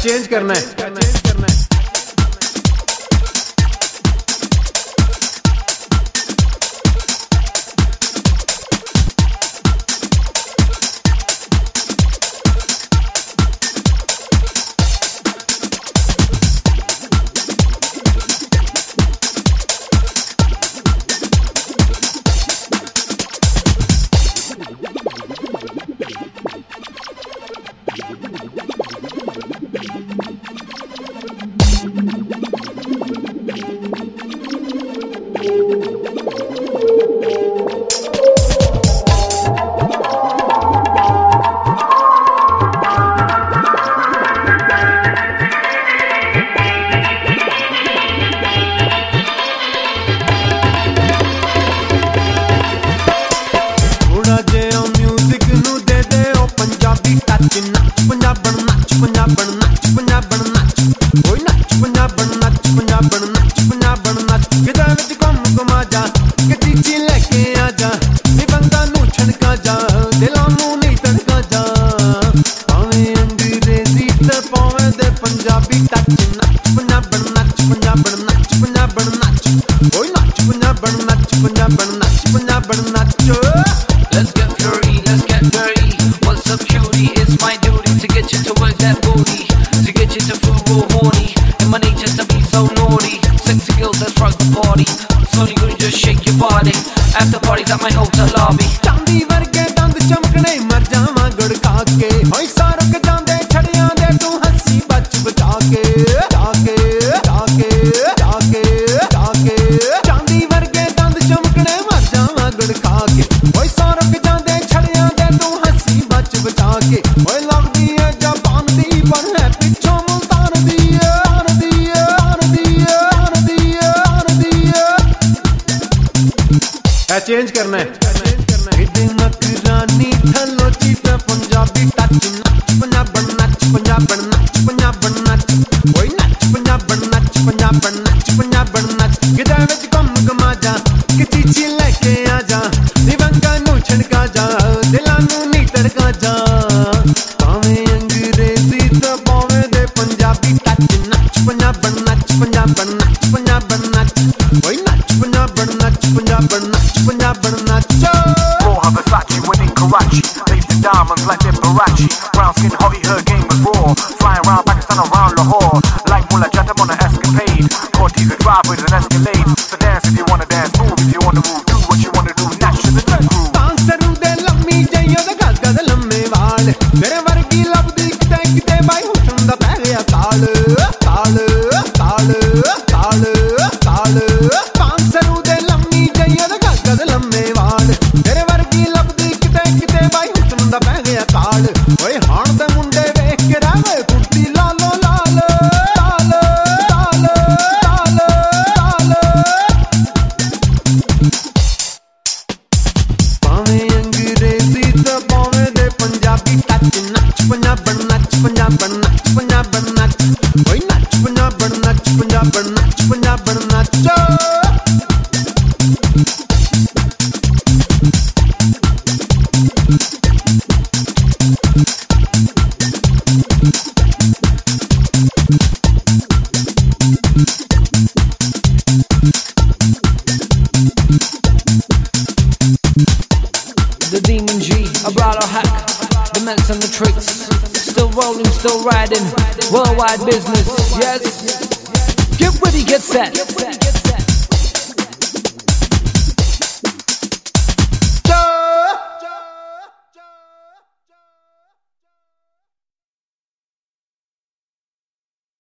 Change करना है। Let's get flirty, let's get dirty. What's up, cutie? It's my duty to get you to work that booty, to get you to feel real horny. And my nature's to be so naughty. Sexy girls, let's rock the party. Slowly gonna just shake your body. After parties at my hotel lobby. चांदी वर्गे दंद चमकने मर जावां गुड़ खा के होई सारक जांदे छड़ियां दे तू हंसी बच बचा के जाके जाके जाके जाके चांदी वर्गे दंद चमकने मर जावां गुड़ खा के होई सारक जांदे छड़ियां दे तू हंसी बच बचा के होई लगदी है जापान दी पर है पिछों मुल्तान दी आन दी आन दी आन दी आन दी ए चेंज करना है। मकरानी थलो चीता पंजाबी टच नच पंजाबन नच पंजाबन नच पंजाबन नच ओए नच पंजाबन नच पंजाबन नच पंजाबन नच गिदा विच कम कमा जा कि चीची लेके आ जा दिवंगा नू छड़का जा दिलां नू नी तड़का जा भावें अंग्रेजी ते भावें दे पंजाबी टच नच पंजाबन नच पंजाबन नच पंजाबन नच ओए नच पंजाबन नच पंजाबन नच पंजाबन नच Versace winning Karachi, lace the diamonds like they're Barachi. Brown skin, hottie, her game was raw. Flying around Pakistan, around Lahore. Like Mullah Jatam on an escapade. Cortez a drive with an Escalade. So dance if you wanna dance, move if you wanna move. Do what you wanna do, naturally the groove. Dancer de lammi jaiyo de gad lamme waal. Mere vargi labdi kite kite bai husn da pੈ ਗਿਆ ਤਾਲ ਤਾਲ ਤਾਲ ਤਾਲ ਤਾਲ dancer de lammi jaiyo de gad lamme waal. Mere vargi labdi kite kite bai husn da pੈ ਗਿਆ ਤਾਲ. ਓਏ ਹਾਣ ਦੇ ਮੁੰਡੇ ਵੇਖ ਕੇ ਰਾਵੇ ਕੁਰਤੀ ਲਾਲੋ ਲਾਲ ਤਾਲ ਤਾਲ ਤਾਲ ਤਾਲ ਭਾਵੇਂ ਅੰਗਰੇਜ਼ੀ ਤੇ ਭਾਵੇਂ ਦੇ ਪੰਜਾਬੀ ਟੱਚ ਨੱਚ ਪੰਜਾਬਣ ਨੱਚ ਪੰਜਾਬਣ ਨੱਚ ਪੰਜਾਬਣ ਨੱਚ ਓਏ ਨੱਚ ਪੰਜਾਬਣ ਨੱਚ ਪੰਜਾਬਣ ਨੱਚ ਪੰਜਾਬਣ ਨੱਚ The Demon G, a bridal hack, the ments and the tricks. Still rolling, still riding, worldwide business, yes. Get ready, get set.